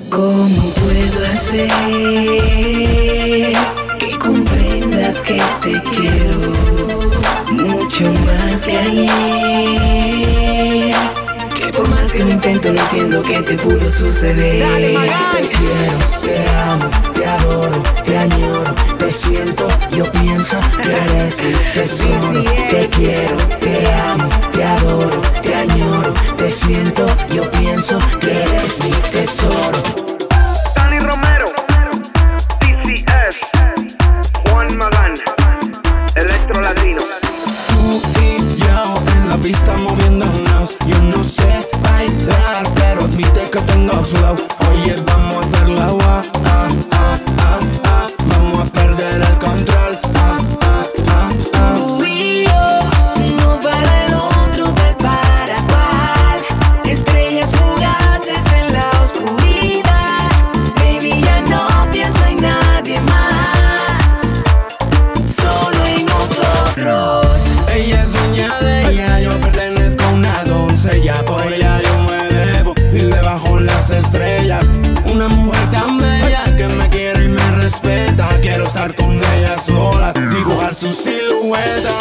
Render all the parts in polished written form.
¿Cómo puedo hacer que comprendas que te quiero mucho más que ayer? Que por más que lo intento no entiendo qué te pudo suceder. Dale, Magán. Te quiero, te amo, te adoro, te añoro, te siento, yo pienso que eres mi tesoro. Te quiero, te amo, te adoro, te añoro, te siento, yo pienso que eres mi tesoro. Dani Romero, TCS, Juan Magán, Electro Latino. Tú y yo en la pista moviéndonos. Yo no sé bailar, pero admite que tengo flow. Oye, vamos a hacer la agua, vamos a perder el control. Tú y yo, uno para el otro, tal para cual. Estrellas fugaces en la oscuridad. Baby, ya no pienso en nadie más, solo en nosotros. Ella es dueña de ella, yo pertenezco a una doncella. Por ella yo me debo y le bajo las estrellas. Una mujer tan bella que me quiere y me respeta. Quiero estar con ella sola, dibujar su silueta.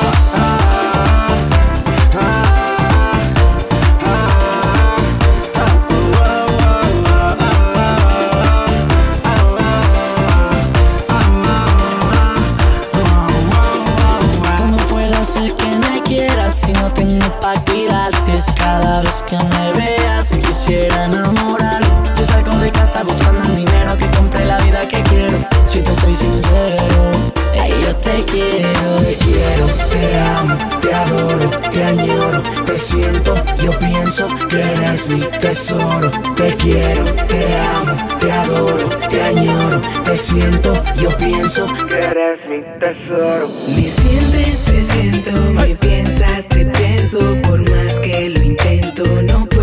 ¿Cómo puedo hacer que me quieras si no tengo pa' cuidarte? Si cada vez que me veas quisiera enamorar. Yo salgo de casa buscando el dinero que compre la vida que quiero. Si te soy sincero, yo te quiero. Te quiero, te amo, te adoro, te añoro, te siento, yo pienso que eres mi tesoro. Te quiero, te amo, te adoro, te añoro, te siento, yo pienso que eres mi tesoro. Me sientes, te siento, me piensas, te pienso. Por más que lo intento, no